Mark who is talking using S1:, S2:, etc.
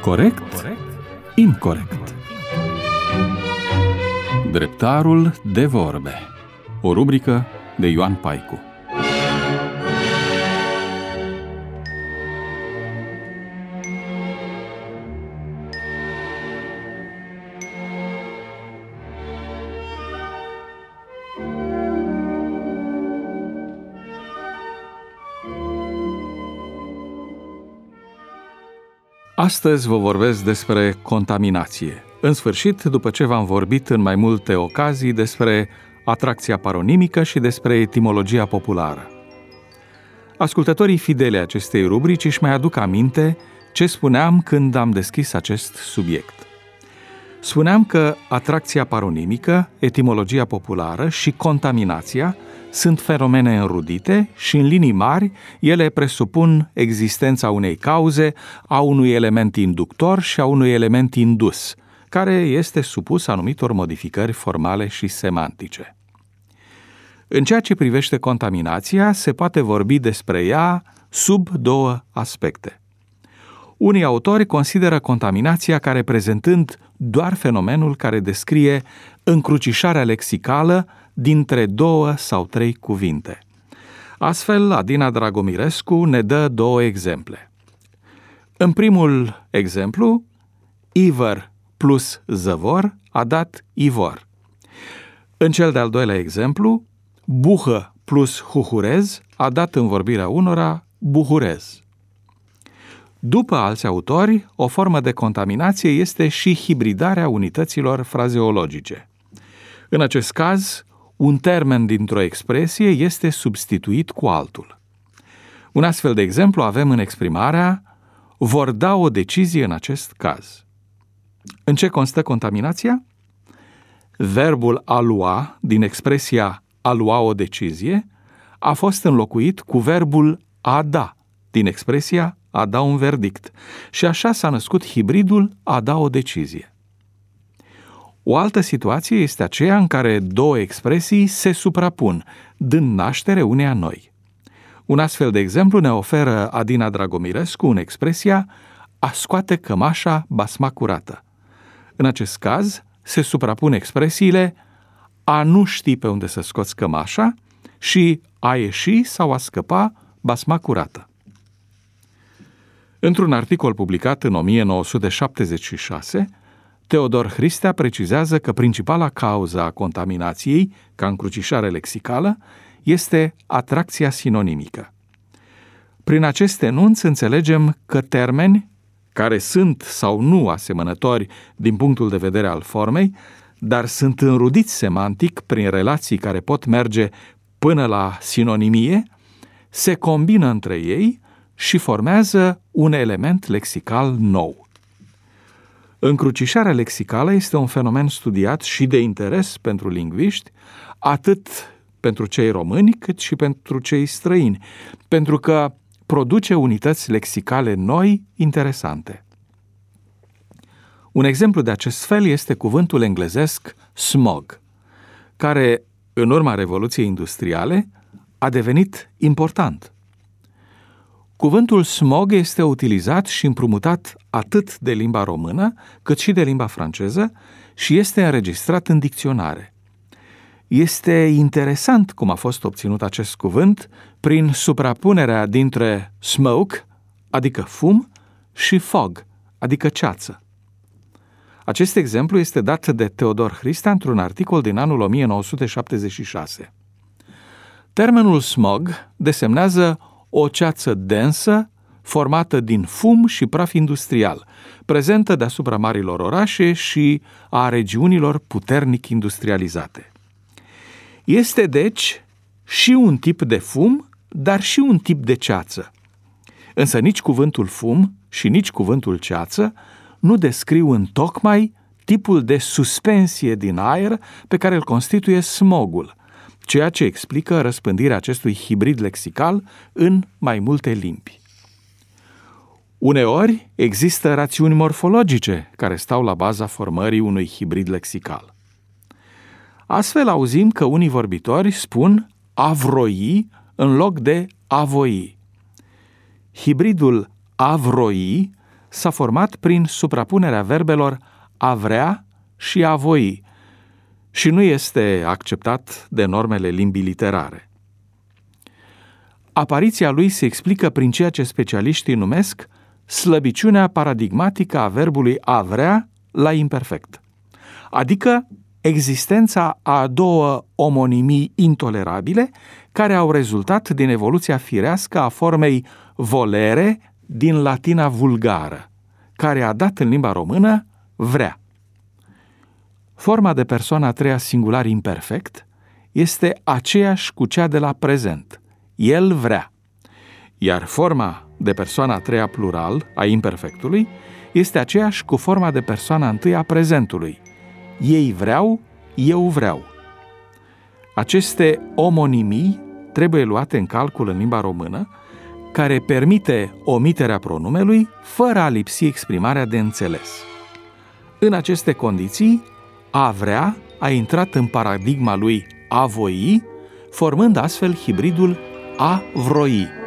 S1: Corect? Incorect. Dreptarul de vorbe. O rubrică de Ioan Paicu. Astăzi vă vorbesc despre contaminație. În sfârșit, după ce v-am vorbit în mai multe ocazii despre atracția paronimică și despre etimologia populară. Ascultătorii fideli acestei rubrici își mai aduc aminte ce spuneam când am deschis acest subiect. Spuneam că atracția paronimică, etimologia populară și contaminația sunt fenomene înrudite și, în linii mari, ele presupun existența unei cauze, a unui element inductor și a unui element indus, care este supus anumitor modificări formale și semantice. În ceea ce privește contaminația, se poate vorbi despre ea sub două aspecte. Unii autori consideră contaminația ca reprezentând doar fenomenul care descrie încrucișarea lexicală dintre două sau trei cuvinte. Astfel, Adina Dragomirescu ne dă două exemple. În primul exemplu, ivăr plus zăvor a dat ivor. În cel de-al doilea exemplu, buhă plus huhurez a dat în vorbirea unora buhurez. După alți autori, o formă de contaminație este și hibridarea unităților frazeologice. În acest caz, un termen dintr-o expresie este substituit cu altul. Un astfel de exemplu avem în exprimarea vor da o decizie în acest caz. În ce constă contaminația? Verbul a lua, din expresia a lua o decizie, a fost înlocuit cu verbul a da, din expresia a da un verdict, și așa s-a născut hibridul a da o decizie. O altă situație este aceea în care două expresii se suprapun, dând naștere uneia noi. Un astfel de exemplu ne oferă Adina Dragomirescu în expresia a scoate cămașa basma curată. În acest caz se suprapun expresiile a nu ști pe unde să scoți cămașa și a ieși sau a scăpa basma curată. Într-un articol publicat în 1976, Teodor Hristea precizează că principala cauză a contaminației, ca încrucișare lexicală, este atracția sinonimică. Prin acest enunț înțelegem că termeni care sunt sau nu asemănători din punctul de vedere al formei, dar sunt înrudiți semantic prin relații care pot merge până la sinonimie, se combină între ei și formează un element lexical nou. Încrucișarea lexicală este un fenomen studiat și de interes pentru lingviști, atât pentru cei români cât și pentru cei străini, pentru că produce unități lexicale noi, interesante. Un exemplu de acest fel este cuvântul englezesc smog, care, în urma Revoluției Industriale, a devenit important. Cuvântul smog este utilizat și împrumutat atât de limba română, cât și de limba franceză și este înregistrat în dicționare. Este interesant cum a fost obținut acest cuvânt prin suprapunerea dintre smoke, adică fum, și fog, adică ceață. Acest exemplu este dat de Teodor Hristea într-un articol din anul 1976. Termenul smog desemnează o ceață densă, formată din fum și praf industrial, prezentă deasupra marilor orașe și a regiunilor puternic industrializate. Este, deci, și un tip de fum, dar și un tip de ceață. Însă nici cuvântul fum și nici cuvântul ceață nu descriu întocmai tipul de suspensie din aer pe care îl constituie smogul, ceea ce explică răspândirea acestui hibrid lexical în mai multe limbi. Uneori există rațiuni morfologice care stau la baza formării unui hibrid lexical. Astfel auzim că unii vorbitori spun a vroi în loc de a voi. Hibridul a vroi s-a format prin suprapunerea verbelor a vrea și a voi și nu este acceptat de normele limbii literare. Apariția lui se explică prin ceea ce specialiștii numesc slăbiciunea paradigmatică a verbului a vrea la imperfect, adică existența a două omonimii intolerabile care au rezultat din evoluția firească a formei volere din latina vulgară, care a dat în limba română vrea. Forma de persoana a treia singular imperfect este aceeași cu cea de la prezent. El vrea. Iar forma de persoana a treia plural a imperfectului este aceeași cu forma de persoana a întâia a prezentului. Ei vreau, eu vreau. Aceste omonimii trebuie luate în calcul în limba română, care permite omiterea pronumelui fără a lipsi exprimarea de înțeles. În aceste condiții, a vrea a intrat în paradigma lui a voi, formând astfel hibridul a vroi.